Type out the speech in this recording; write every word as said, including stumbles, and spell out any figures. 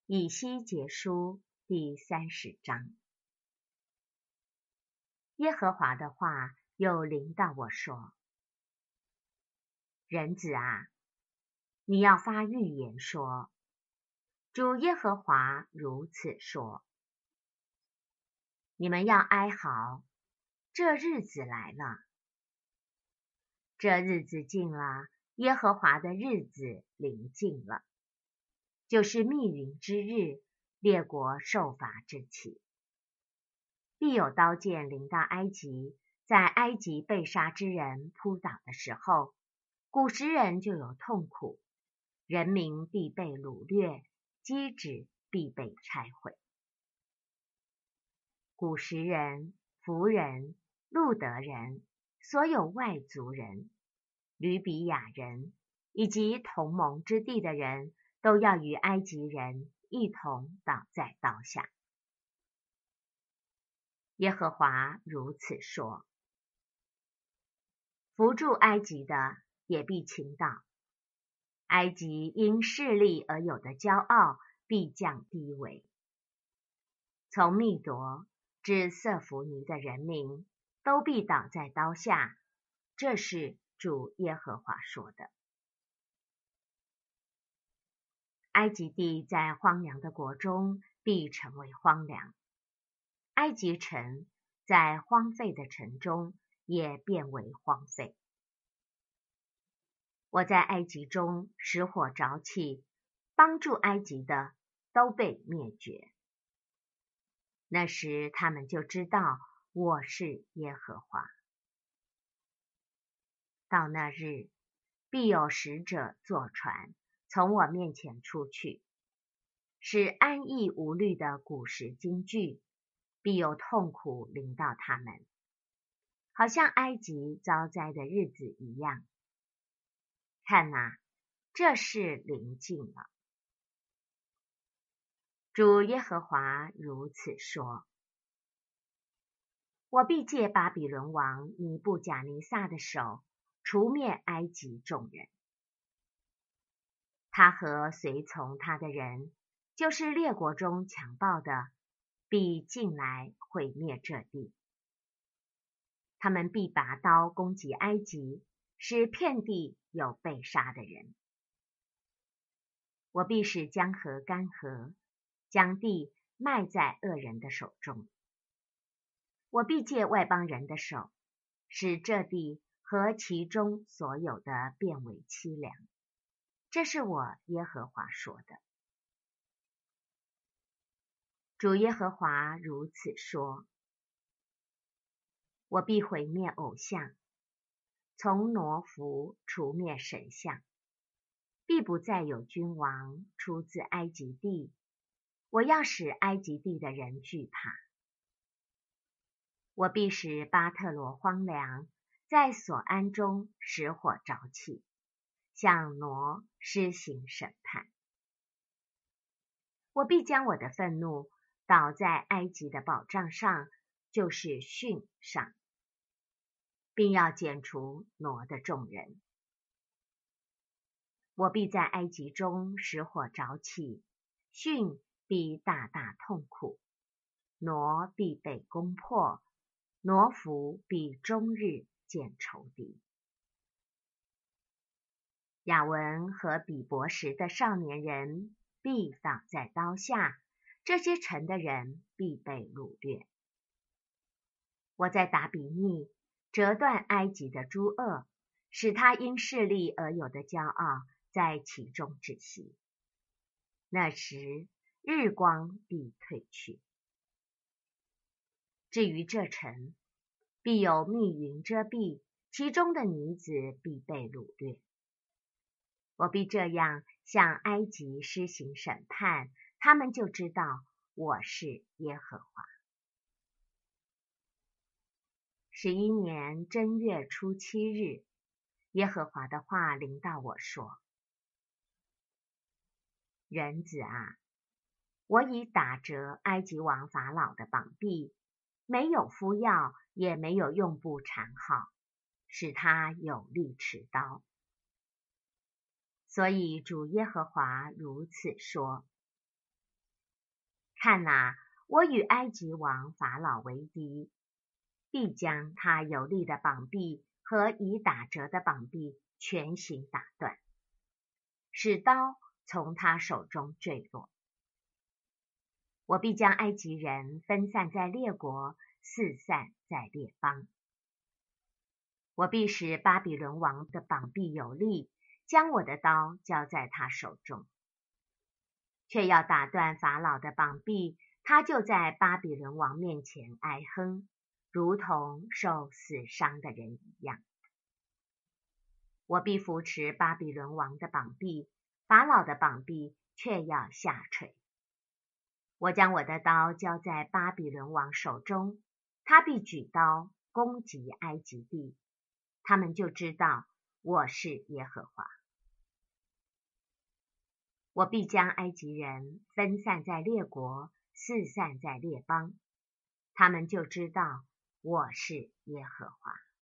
以西结书第三十章。耶和华的话又临到我说：人子啊，你要发预言说，主耶和华如此说：你们要哀嚎，这日子来了，这日子近了，耶和华的日子临近了，就是密云之日，列国受罚之期。必有刀剑临到埃及，在埃及被杀之人扑倒的时候，古时人就有痛苦，人民必被掳掠，基址必被拆毁。古时人、弗人、路德人、所有外族人、吕比亚人以及同盟之地的人，都要与埃及人一同倒在刀下。耶和华如此说：扶助埃及的也必倾倒，埃及因势力而有的骄傲必降低微。从密夺至色弗尼的人民都必倒在刀下，这是主耶和华说的。埃及地在荒凉的国中必成为荒凉，埃及城在荒废的城中也变为荒废。我在埃及中使火着起，帮助埃及的都被灭绝。那时他们就知道我是耶和华。到那日，必有使者坐船从我面前出去，使安逸无虑的古时惊惧，必有痛苦临到他们，好像埃及遭灾的日子一样。看哪，这事临近了。主耶和华如此说：我必借巴比伦王尼布甲尼撒的手，除灭埃及众人。他和随从他的人，就是列国中强暴的，必进来毁灭这地。他们必拔刀攻击埃及，使遍地有被杀的人。我必使江河干涸，将地卖在恶人的手中。我必借外邦人的手，使这地和其中所有的变为凄凉。这是我耶和华说的。主耶和华如此说：我必毁灭偶像，从挪弗除灭神像，必不再有君王出自埃及地。我要使埃及地的人惧怕。我必使巴特罗荒凉，在所安中使火着起，向挪施行审判。我必将我的愤怒倒在埃及的保障上，就是汛上，并要剪除挪的众人。我必在埃及中使火着起，汛必大大痛苦，挪必被攻破，挪弗必终日见仇敌。亚文和比伯时的少年人必倒在刀下，这些城的人必被掳掠。我在达比尼折断埃及的诸恶，使他因势力而有的骄傲在其中止息。那时日光必退去。至于这城，必有密云遮蔽，其中的女子必被掳掠。我必这样向埃及施行审判，他们就知道我是耶和华。十一年正月初七日，耶和华的话临到我说：人子啊，我已打折埃及王法老的膀臂，没有敷药，也没有用布缠好，使他有力持刀。所以主耶和华如此说： 看哪，我与埃及王法老为敌，必将他有力的膀臂和已打折的膀臂全行打断，使刀从他手中坠落。我必将埃及人分散在列国，四散在列邦。我必使巴比伦王的膀臂有力，将我的刀交在他手中，却要打断法老的膀臂，他就在巴比伦王面前哀哼，如同受死伤的人一样。我必扶持巴比伦王的膀臂，法老的膀臂却要下垂。我将我的刀交在巴比伦王手中，他必举刀攻击埃及地，他们就知道我是耶和华。我必将埃及人分散在列国，四散在列邦，他们就知道我是耶和华。